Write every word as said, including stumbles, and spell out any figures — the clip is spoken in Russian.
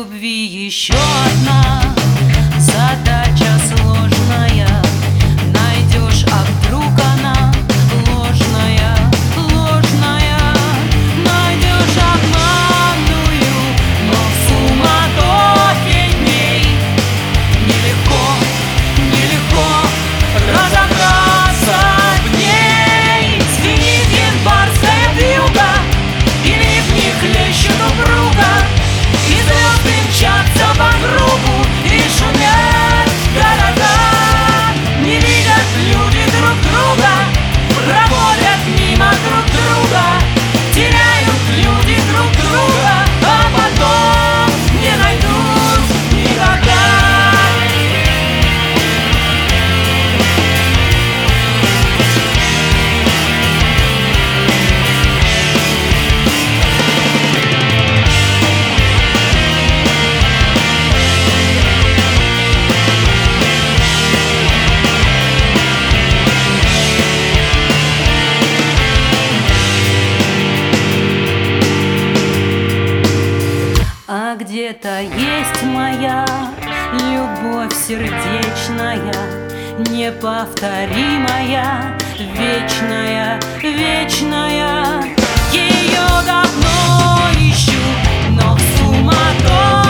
любви еще одна задача сложная. Найдешь, а вдруг она ложная, ложная. Найдешь обманную, но в суматохе дней нелегко, нелегко разобраться в ней. Звенит январская вьюга, и ливни хлещут упруга, и звезды мчатся по кругу, и шумят города. Не видят люди друг друга, проходят мимо друг друга, теряют люди друг друга, а потом не найдут никогда. А где-то есть моя любовь сердечная, неповторимая, вечная, вечная. Ее давно ищу, но в суматохе